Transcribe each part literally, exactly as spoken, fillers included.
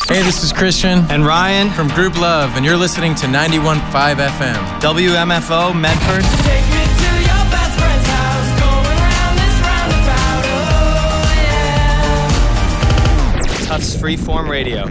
Hey, this is Christian and Ryan from Group Love, and you're listening to ninety-one point five F M. W M F O, Medford. Take me to your best friend's house, going around this roundabout, oh yeah. Tufts Freeform Radio.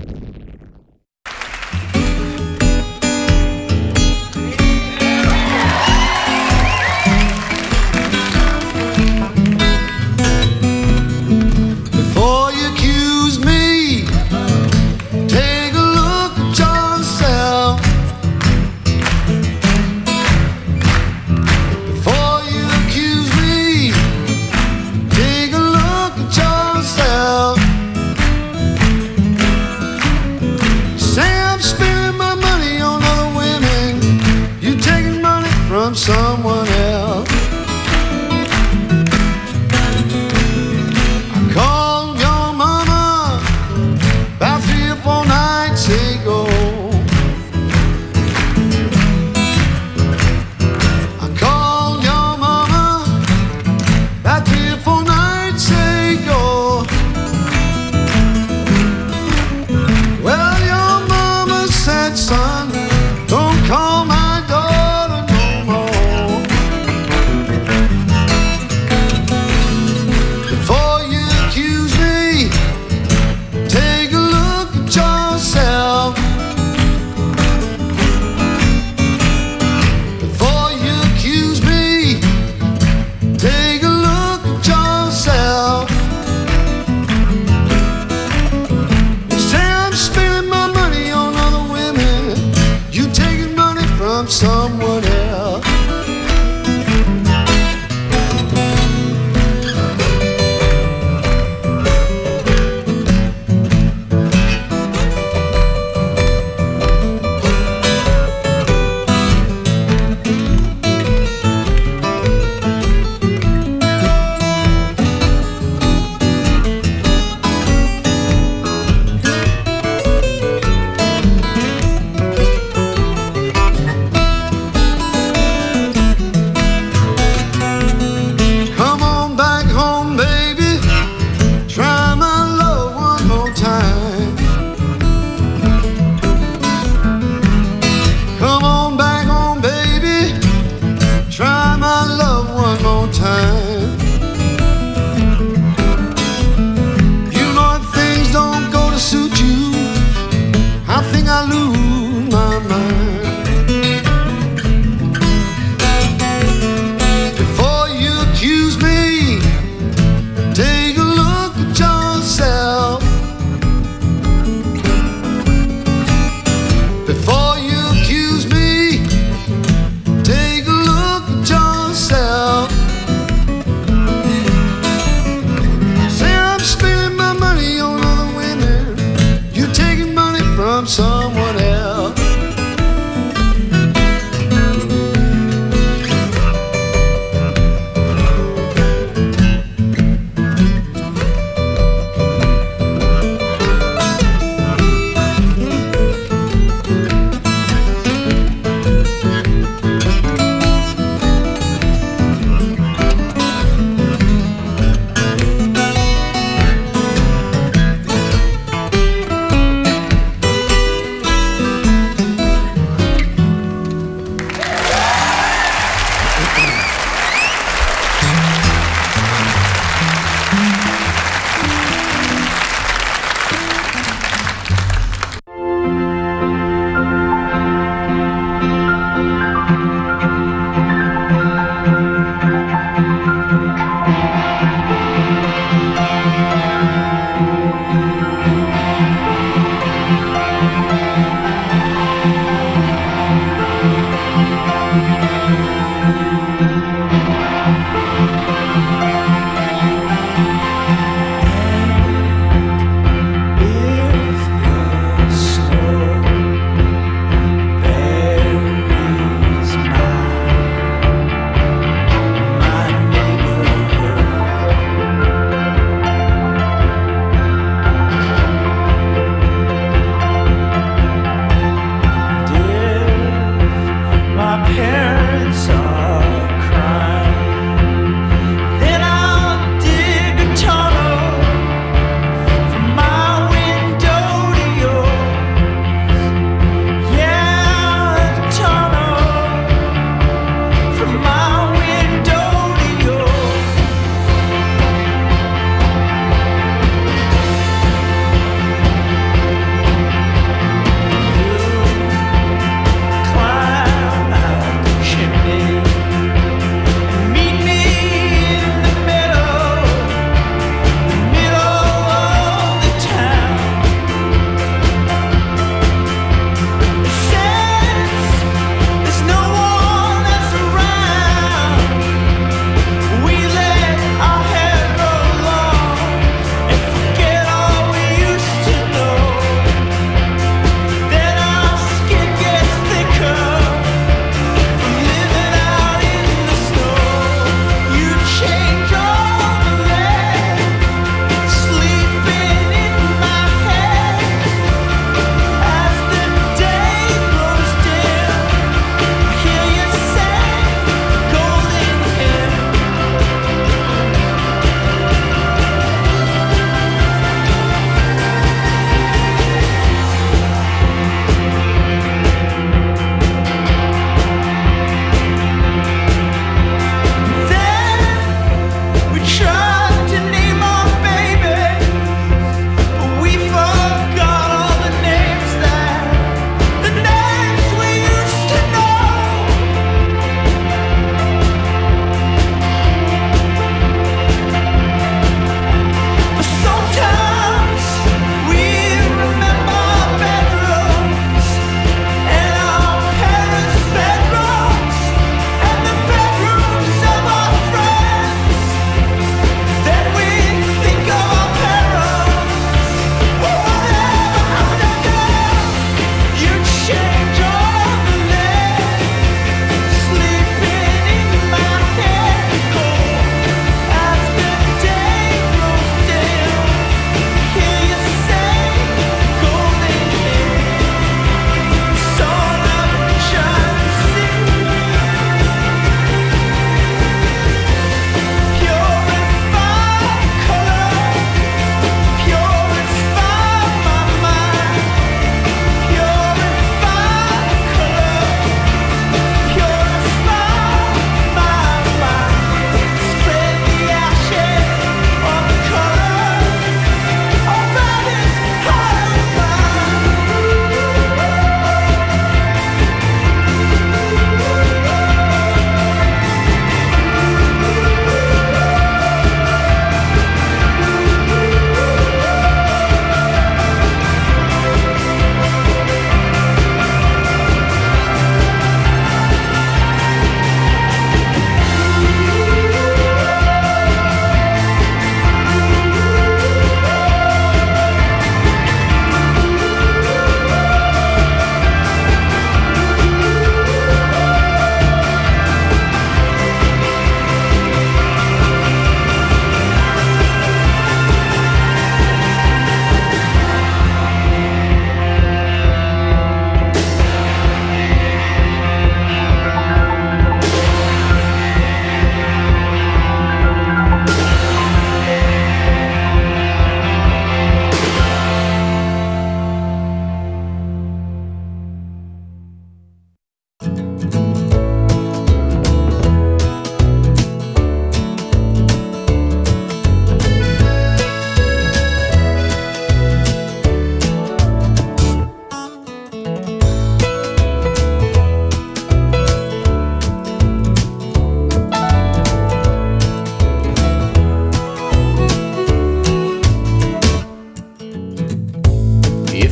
Someone else. I called your mama about three or four nights ago. I called your mama about three or four nights ago. Well, your mama said, son, don't call my someone else. I lose my mind. Before you accuse me, take a look at yourself. Before you accuse me, take a look at yourself. Say I'm spending my money on other women, you're taking money from someone else.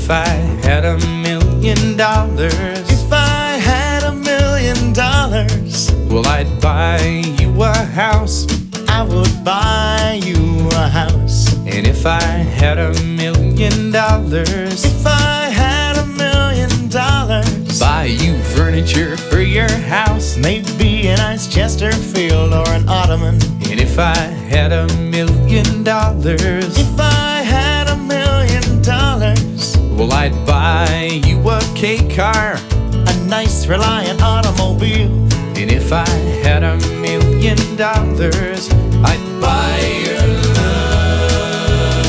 if I had a million dollars, if I had a million dollars, well, I'd buy you a house. I would buy you a house. And if I had a million dollars, if I had a million dollars, buy you furniture for your house. Maybe a nice Chesterfield or an ottoman. And if I had a million dollars, if I had a million dollars, well, I'd buy you a K car, a nice Reliant automobile. And if I had a million dollars, I'd buy your love.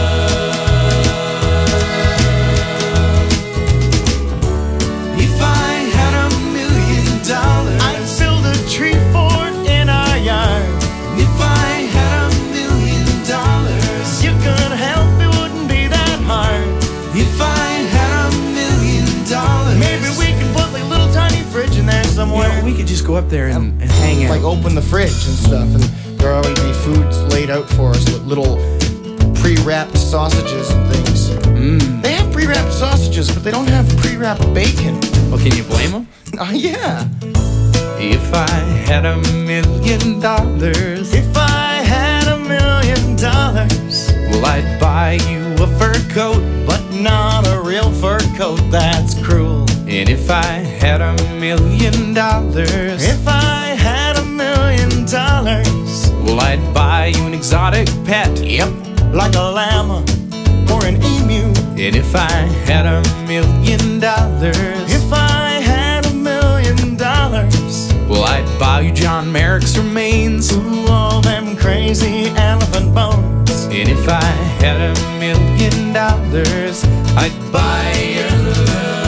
If I had a million dollars, I'd build a tree fort in our yard. If I had a million dollars, you could help, it wouldn't be that hard. If I had a million dollars, maybe we could put like a little tiny fridge in there somewhere. You know, we could just go up there and, and hang out. Like open the fridge and stuff, and there will always be foods laid out for us with little pre-wrapped sausages and things. Mm. They have pre-wrapped sausages, but they don't have pre-wrapped bacon. Well, can you blame them? Oh, yeah. If I had a million dollars, if I had a million dollars, well, I'd buy you a fur coat, but not a real fur coat, that's cruel. And if I had a million dollars, if I had a million dollars, well, I'd buy you an exotic pet. Yep, like a llama or an emu. And if I had a million dollars, if I had a million dollars, well, I'd buy you John Merrick's remains. Ooh, all them crazy elephant bones. And if I had a million dollars, I'd buy your love.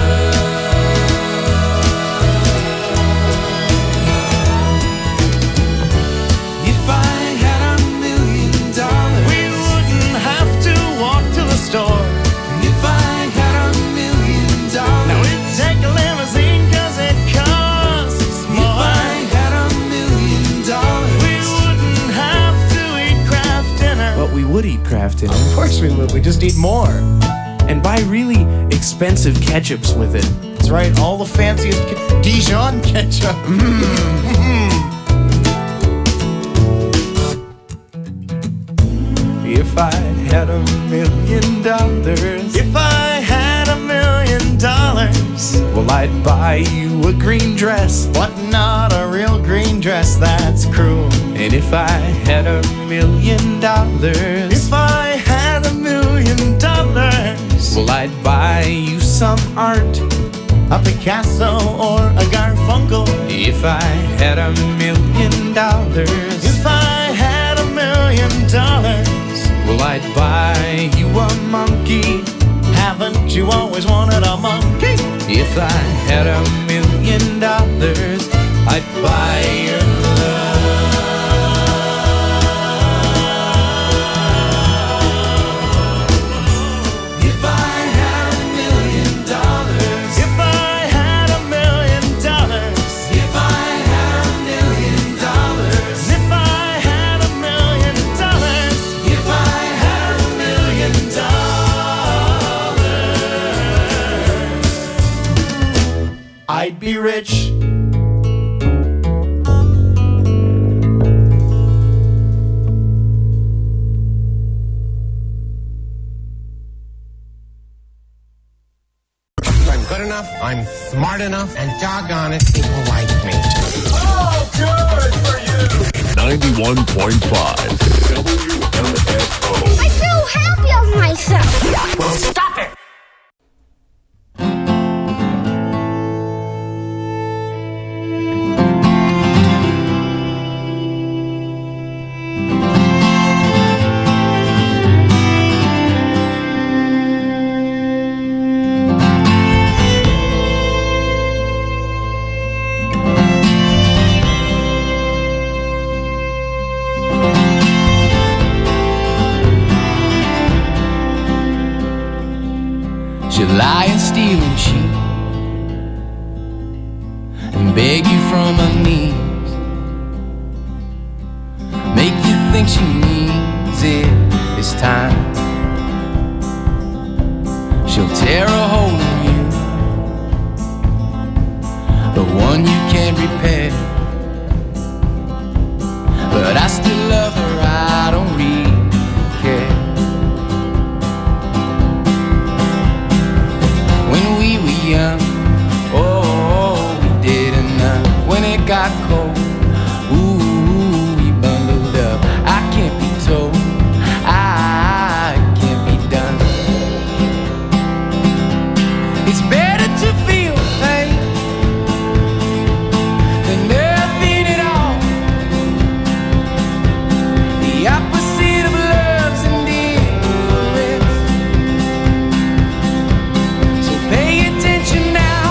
If I had a million dollars, we wouldn't have to walk to the store. If I had a million dollars, now we'd take a limousine cause it costs more. If I had a million dollars, we wouldn't have to eat Kraft dinner. But we would eat Kraft dinner. Of course we would, we just eat more. And buy really expensive ketchups with it. That's right, all the fanciest ke- Dijon ketchup. Mm. If I had a million dollars, if I had a million dollars, well, I'd buy you a green dress, but not a real green dress, that's cruel. And if I had a million dollars, if I had a million dollars, well, I'd buy you some art, a Picasso or a Garfunkel. If I had a million dollars, if I had a million dollars, well, I'd buy you a monkey. Haven't you always wanted a monkey? If I had a million dollars, I'd buy your love. If I had a million dollars, if I had a million dollars, if I had a million dollars, if I had a million dollars, if I had a million dollars, I'd be rich. I'm good enough, I'm smart enough, and doggone it, people like me. Oh, good for you! ninety-one point five W M F O. I feel happy of myself. Well, stop it! She'll lie and steal and cheat and beg you from her knees, make you think she needs it this time. she'll tear a hole in you, the one you can't repair. But I still love her, I don't really care. When we were young, oh, we did enough. When it got cold, ooh, we bundled up. I can't be told, I can't be done. It's better to feel pain than nothing at all. The opposite of love's indifference. So pay attention now.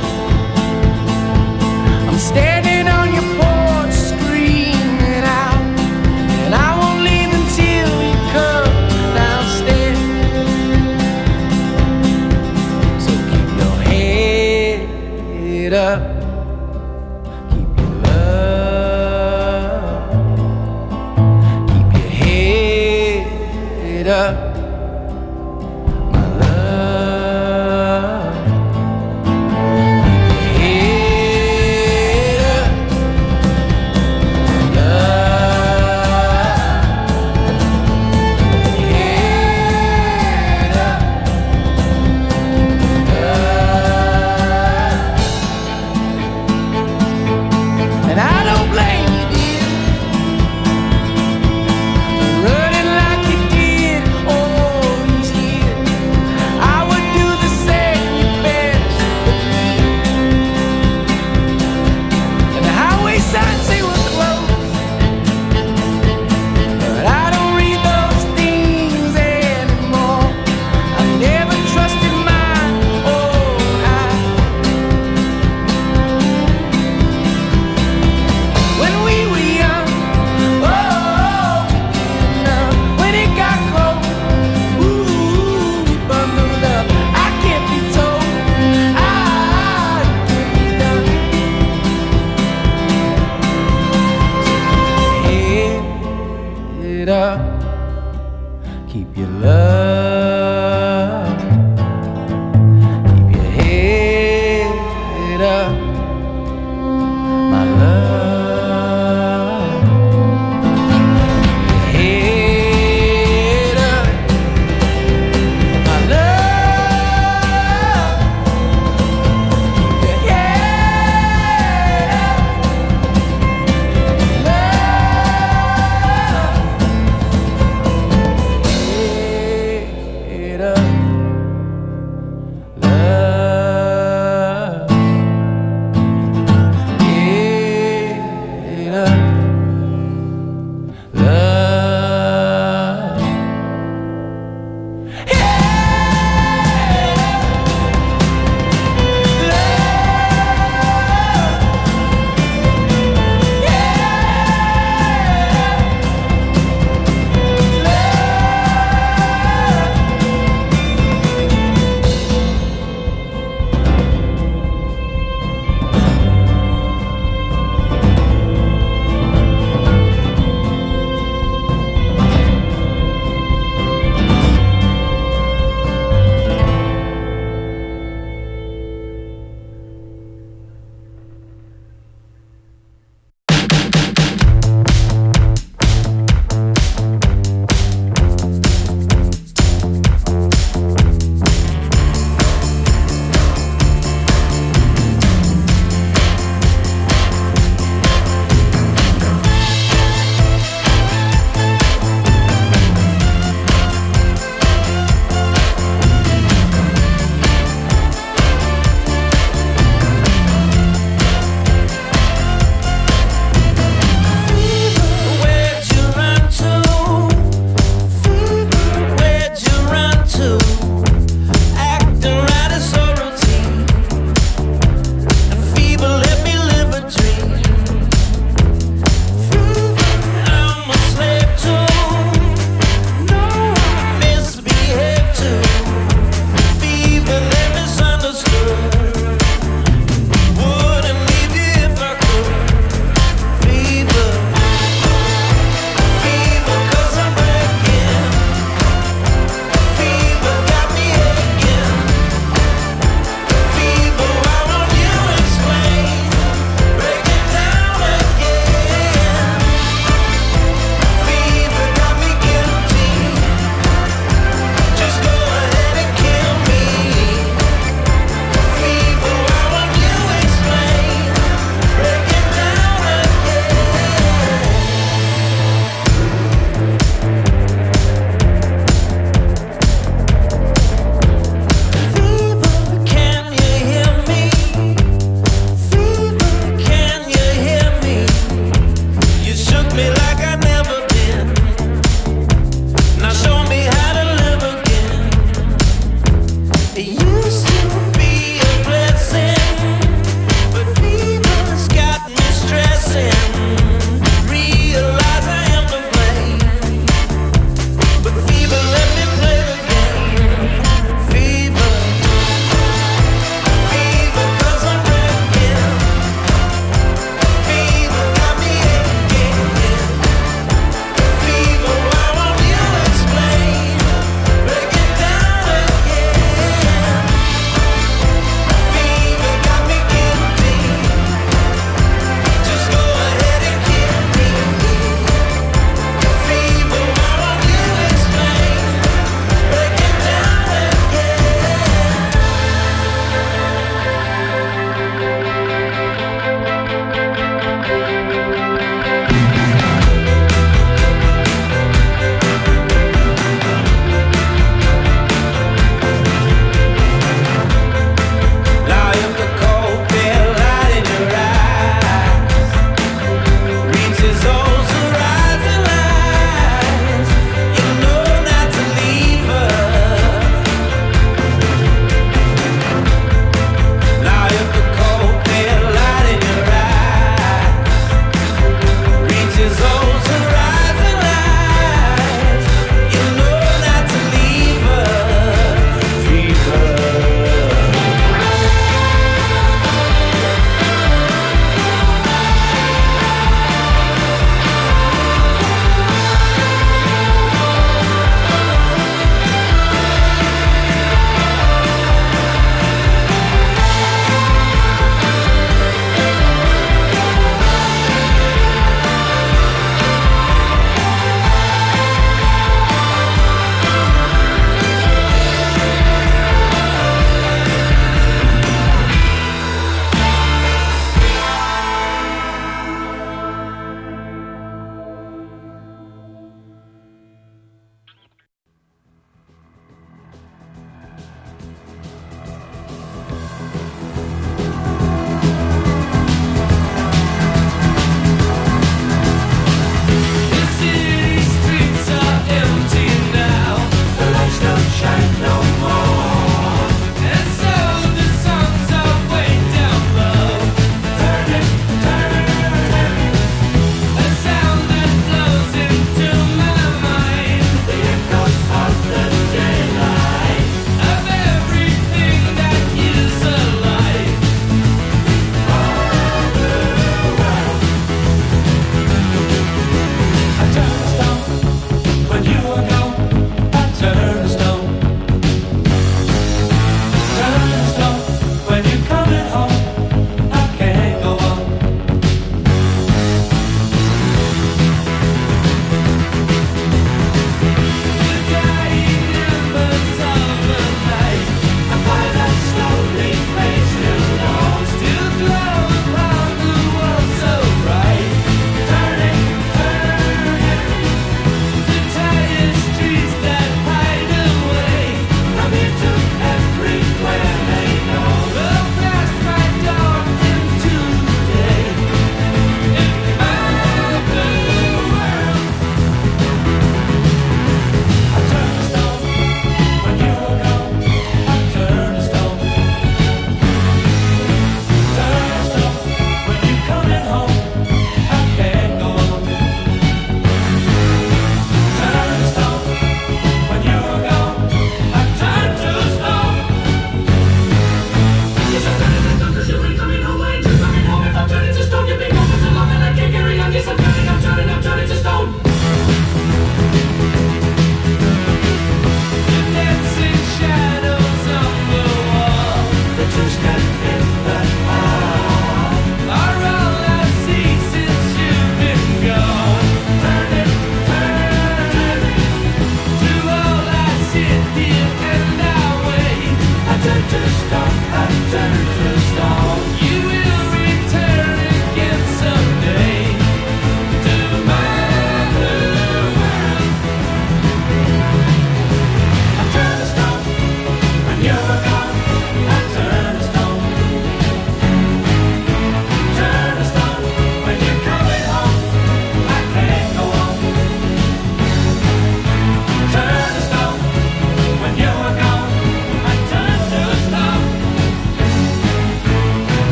I'm standing on your porch screaming out, and I won't leave until you come downstairs. So keep your head up, keep your love, keep your head up, my love. Keep your head up, love. Keep your head up, love. And I don't blame you, dear, for running like you did all these years. I would do the same, you best believe. And the highway signs say we're closed, but I don't read those things anymore. I never trusted my own eyes. When we were young, oh, we did enough. When it got cold, ooh, we bundled up. I can't be told, I can't be done. Head up, keep your love, keep your head up, my love. Keep your head up, my love. Keep your head up, love.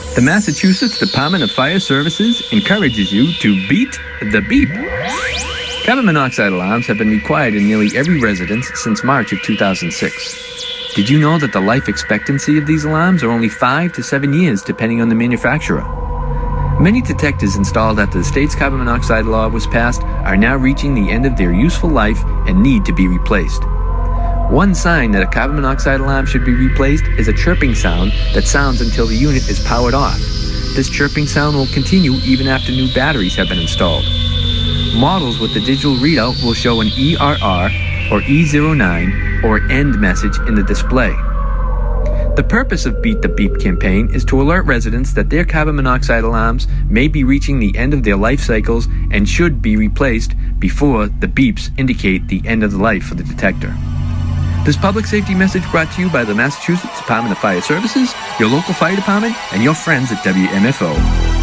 The Massachusetts Department of Fire Services encourages you to beat the beep. Carbon monoxide alarms have been required in nearly every residence since March of two thousand six. Did you know that the life expectancy of these alarms are only five to seven years depending on the manufacturer? Many detectors installed after the state's carbon monoxide law was passed are now reaching the end of their useful life and need to be replaced. One sign that a carbon monoxide alarm should be replaced is a chirping sound that sounds until the unit is powered off. This chirping sound will continue even after new batteries have been installed. Models with the digital readout will show an E R R or E zero nine or END message in the display. The purpose of Beat the Beep campaign is to alert residents that their carbon monoxide alarms may be reaching the end of their life cycles and should be replaced before the beeps indicate the end of the life of the detector. This public safety message brought to you by the Massachusetts Department of Fire Services, your local fire department, and your friends at W M F O.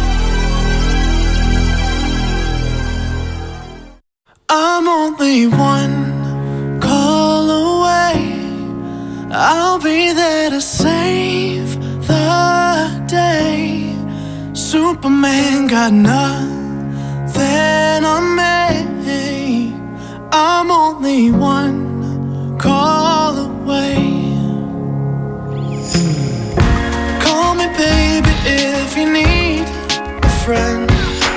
I'm only one call away. I'll be there to save the day. Superman got nothing on me. I'm only one call away. Call me baby if you need a friend.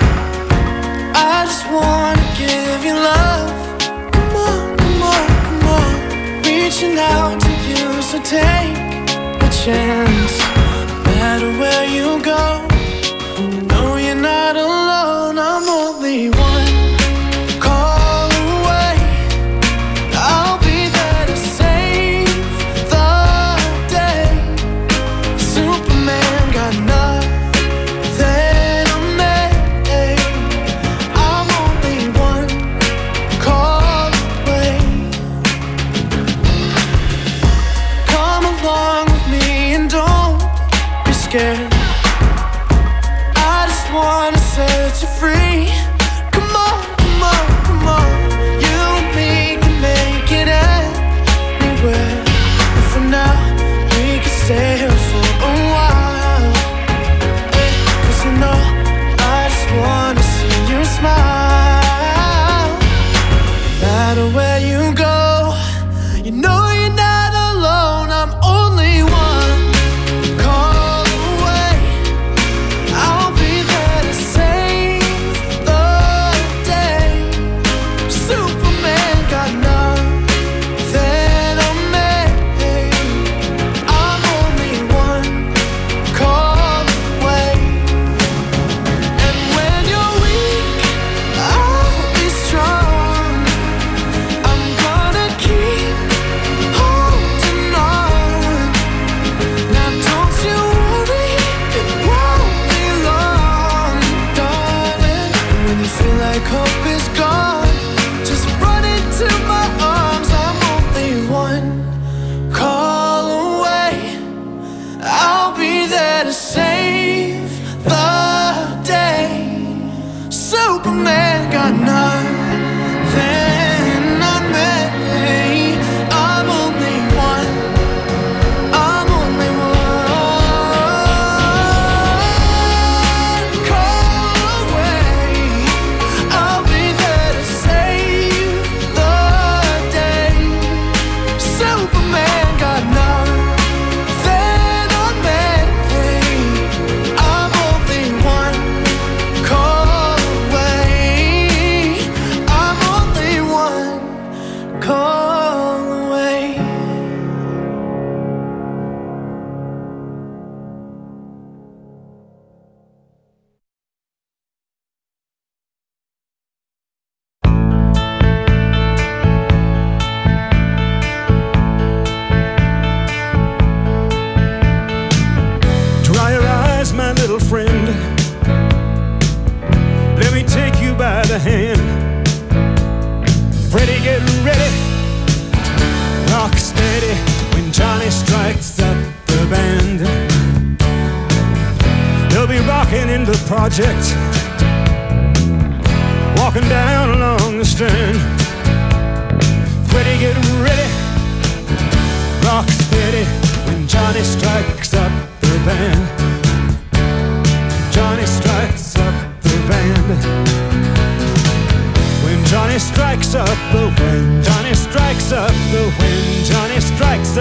I just wanna give you love. Come on, come on, come on. Reaching out to you, so take a chance. No matter where you go, you know you're not alone. I'm only one call away. I'll be there to save the day. Superman got nothing on me. I'm only one call away. Come along with me and don't be scared. I just wanna set you free. Come on, come on, come on. You and me can make it anywhere. And for now, we can stay here for a while. Hey, 'cause you know, I just wanna see you smile. No matter where you go, you know you're not alone. I'm only one call away. I'll be there to save the day. Superman got nothing on me. I'm only one call away. And when you're weak, I'll be strong. I'm gonna keep holding on. Now don't you worry, it won't be long, darling. And when you feel like hope is gone, just run into my arms. I'm only one call away. I'll be there to save the day. Superman got nothing on me. I'm only one. I'm only one call away. I'll be there to save the day. Superman got nothing on me. I'm only one call away. I'm only one call away. Dry your eyes, my little friend. Let me take you by the hand. Freddie, get ready. Rock steady when Johnny strikes up the band. They'll be rocking in the project, walking down along the strand. Freddie, get ready. Rock steady when Johnny strikes up the band.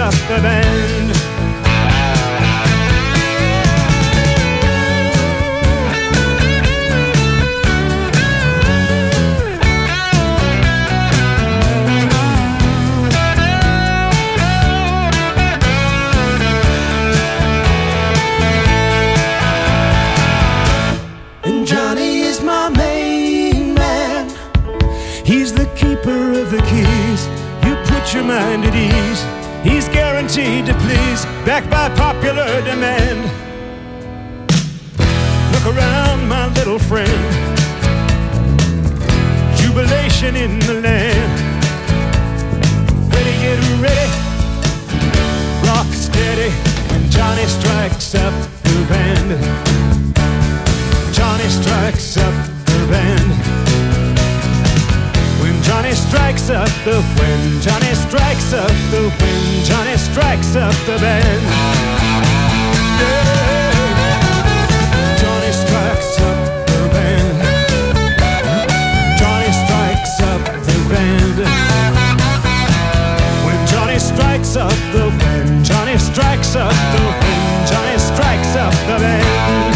up the band. And Johnny is my main man. He's the keeper of the keys. You put your mind at ease. He's guaranteed to please, backed by popular demand. Look around, my little friend. Jubilation in the land. Ready, get ready. Rock steady when Johnny strikes up the band. Johnny strikes up the band. When Johnny strikes up the when Johnny strikes up the when Johnny strikes up the band. Yeah. Johnny strikes up the band. Johnny strikes up the band. When Johnny strikes up the when Johnny strikes up the when Johnny strikes up the band.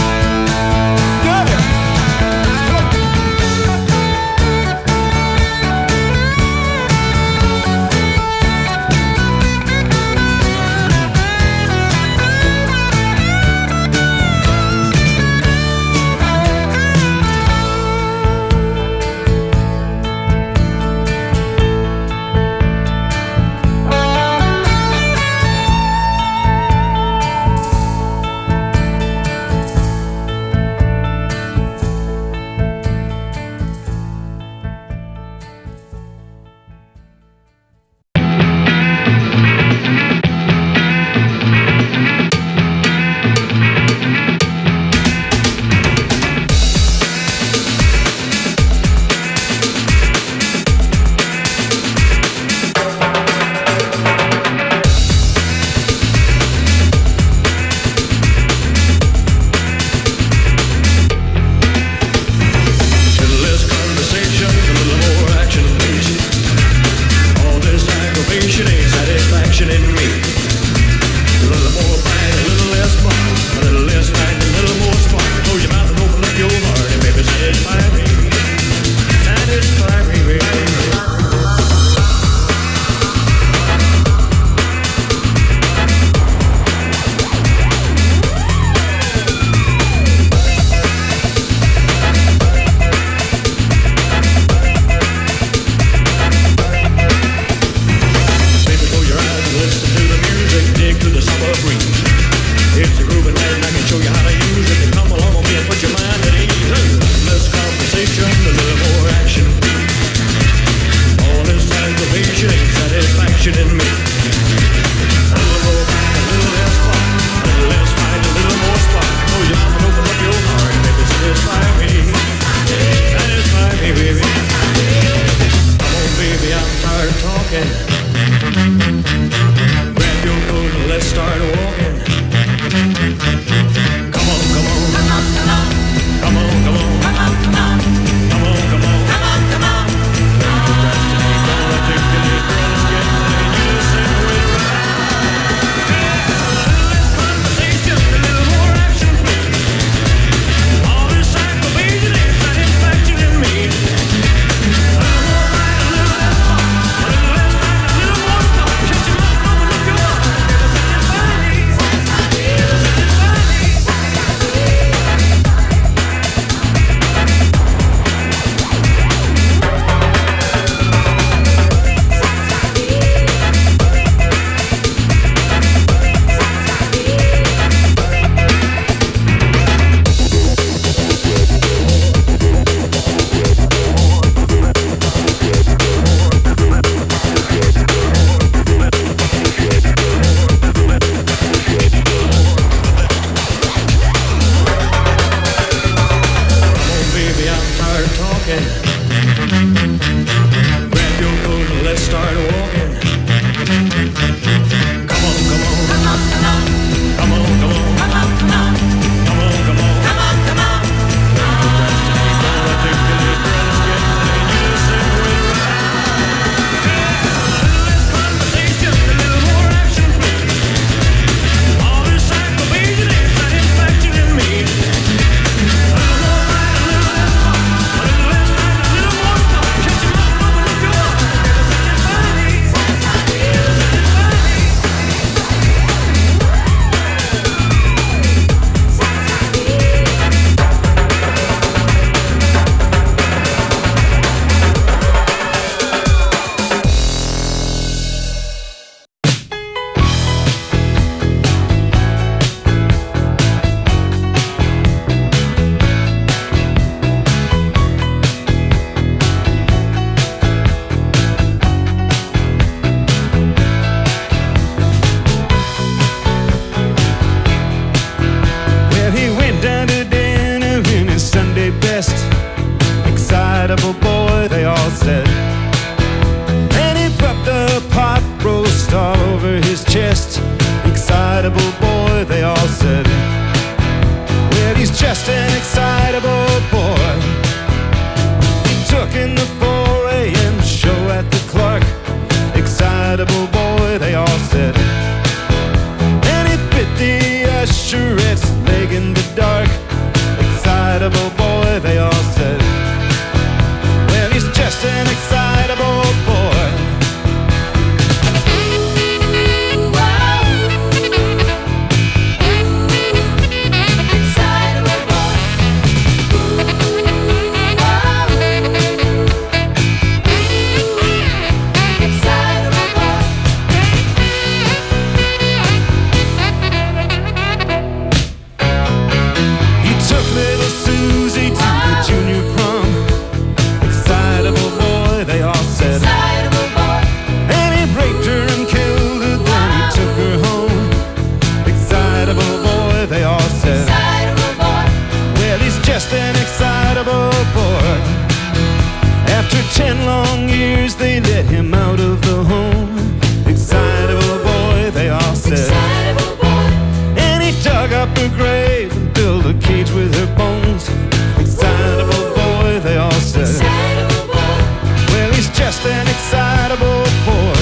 excitable boy, they all said. Well, he's just an excitable boy. He took in the four a.m. show at the Clark. Excitable boy, they all said. And he bit the usherette's leg in the dark. Excitable boy, they all said. Well, he's just an excitable boy. Ten long years they let him out of the home. Excitable boy, they all said. Excitable boy. And he dug up her grave and built a cage with her bones. Excitable boy, they all said. Excitable boy. Well, he's just an excitable boy.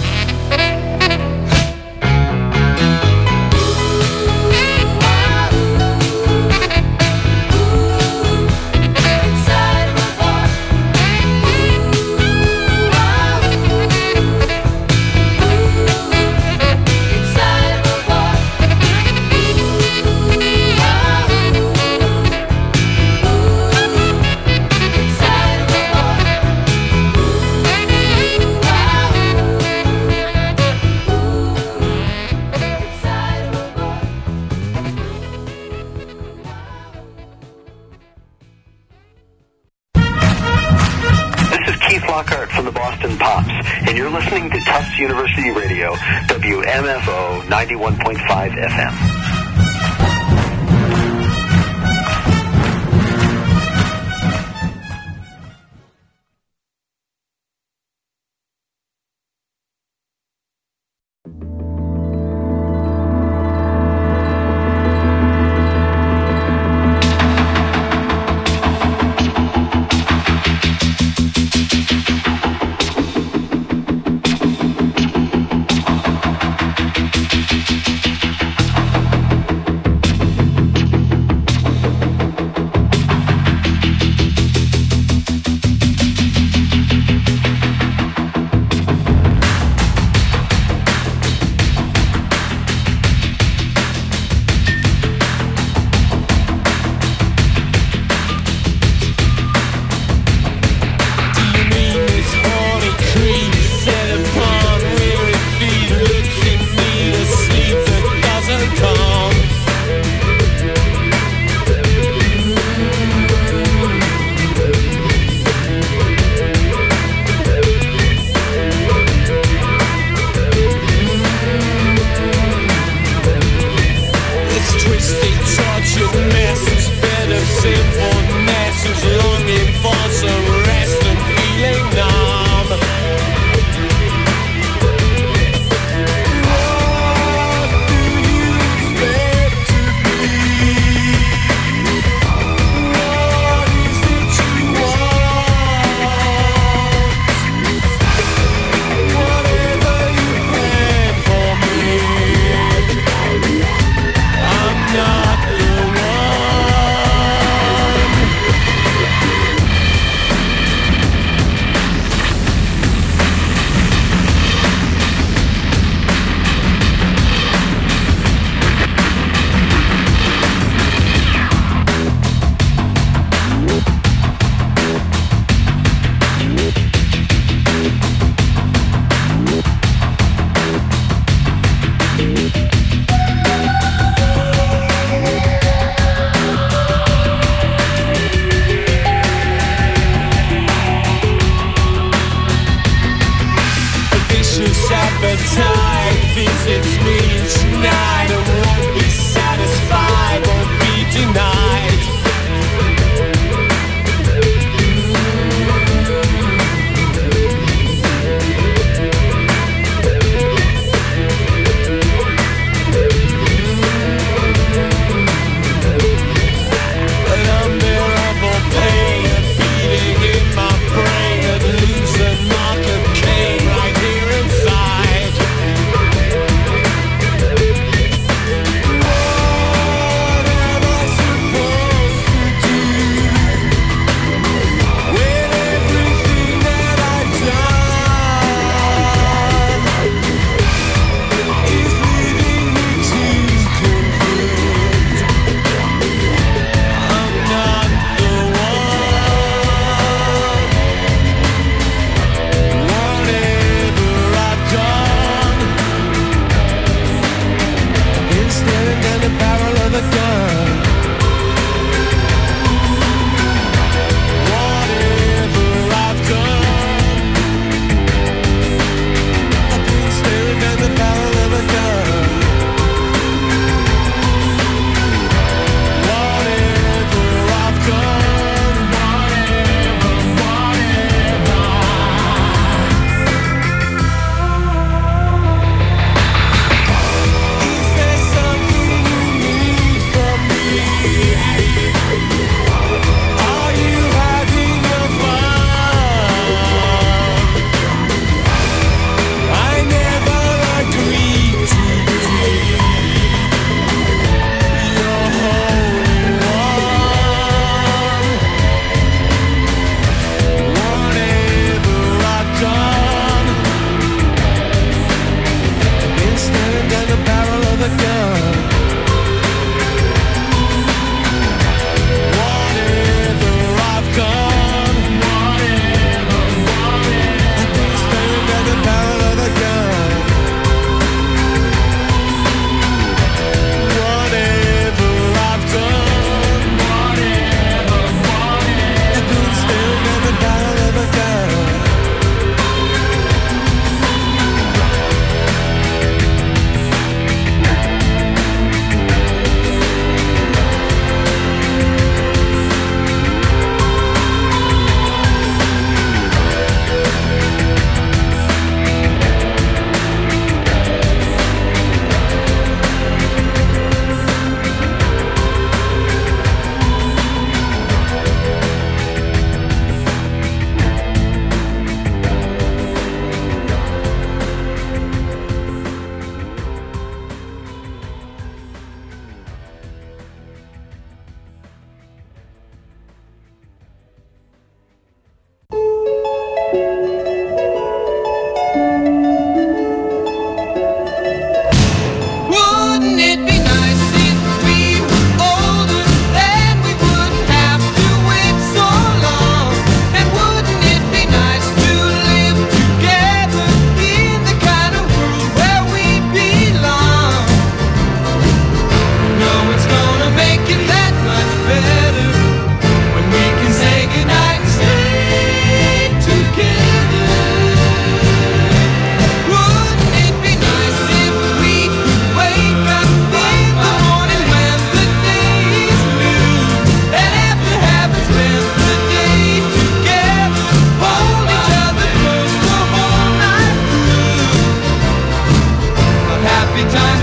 University Radio, W M F O ninety-one point five F M.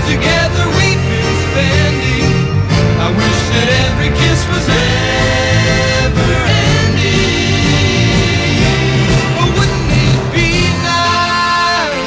together we've been spending. I wish that every kiss was never ending. But wouldn't it be nice?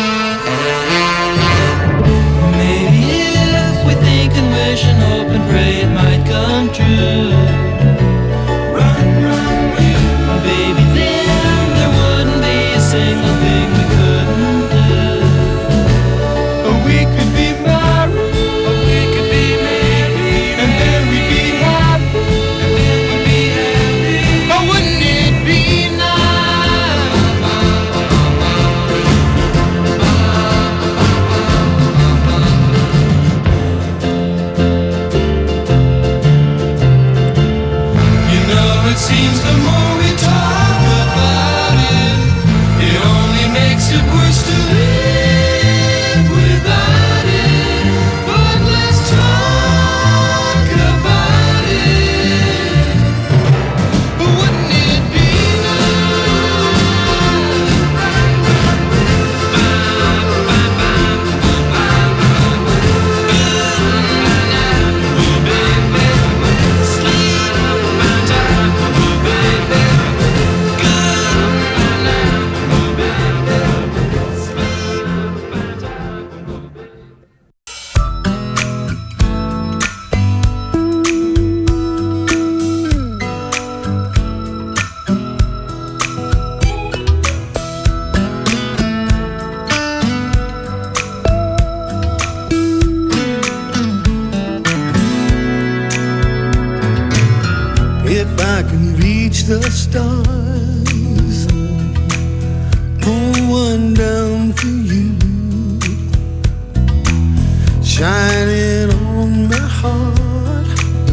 Maybe if we think and wish and hope and pray it might come true. Run, run, you, baby, then there wouldn't be a single thing we couldn't do. Or we could be married, or we could be married, and then we'd be happy, and then we'd be happy. Or wouldn't it be nice? You know, it seems the more we talk about it, it only makes it worse to live without it. But let's talk about it. But wouldn't it be If I can reach the stars, pull one down for you, shine it on my heart,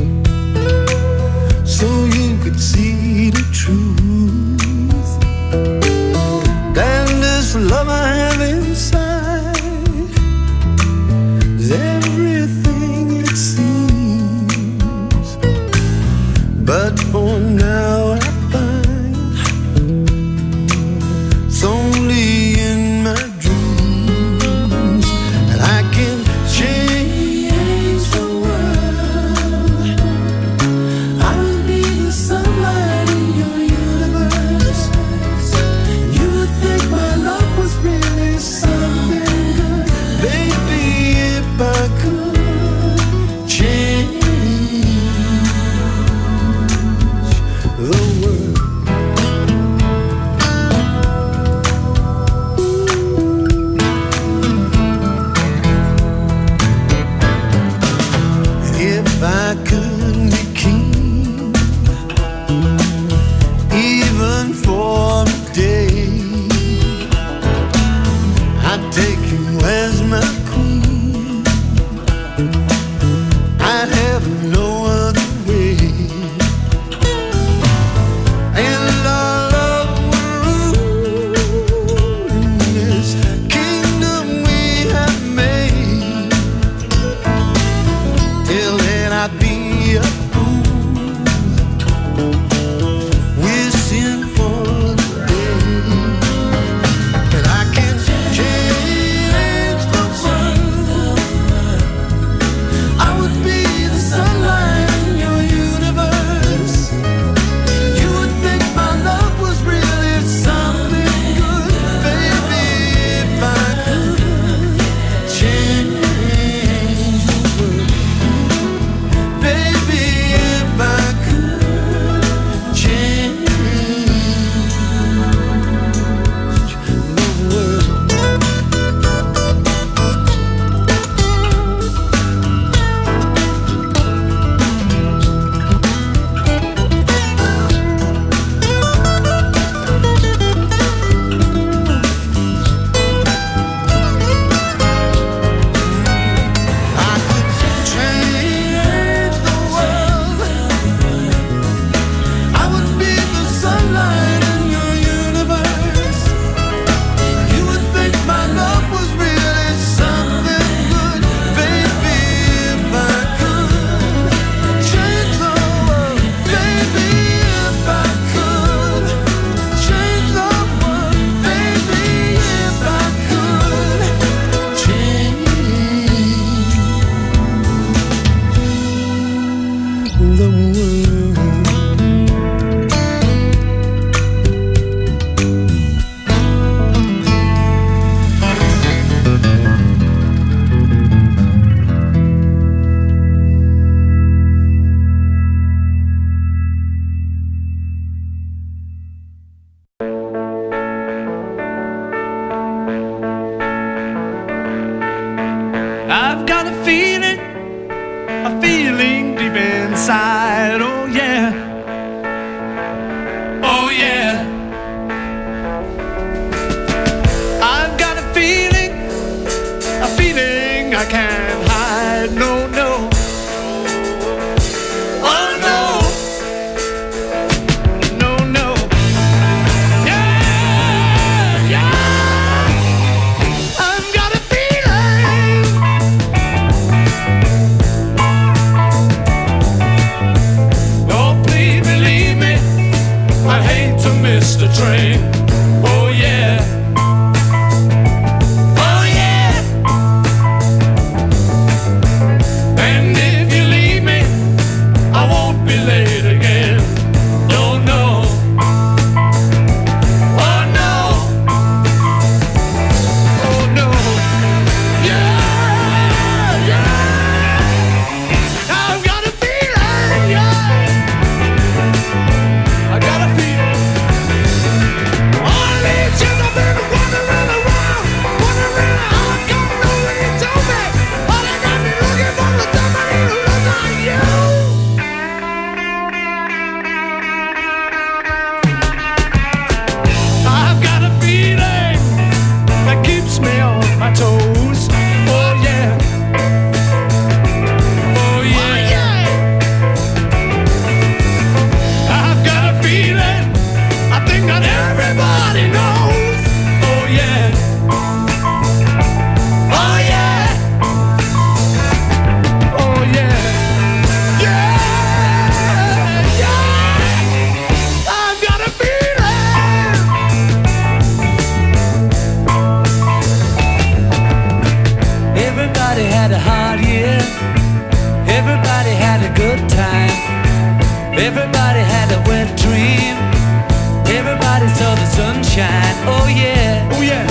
so you could see the truth. And this love I have inside is everything it seems. But for now I find it's only in my dreams that I can change the world. I will be the sunlight in your universe. You would think my love was really something good. Baby, if I could change the world. And if I could be king, even for a day, I'd take you as my queen. I'd have no other way. And our love will rule in this kingdom we have made. Till then I'd be a fool, wishing for the day that I can change the world. I would be the sunlight in your universe. You would think my love was really something good. Baby, if I could change the world. Baby, feeling, a feeling deep inside. Oh yeah, oh yeah. I've got a feeling, a feeling I can't hide. No, no. Oh no. No, no. Yeah, yeah. I've got a feeling. Oh, please believe me, I hate to miss the train. Oh yeah. Oh yeah. And if you leave me, I won't be late again. No, no. Oh no. Oh no. Yeah, yeah. I've got a feeling, yeah. I got a feeling. All these years I've been wandering around, wandering around. I don't know what you told me. All I got me looking for was somebody who looks like you. I've got a feeling that keeps me on my toes. Oh yeah. Oh yeah. I've got a feeling, I think that everybody knows. Oh yeah. Oh yeah. Oh yeah. Yeah, yeah. I've got a feeling. Everybody had a hard year. Everybody had a good time. Everybody had a wet dream. Everybody saw the sunshine. Oh yeah. Oh yeah.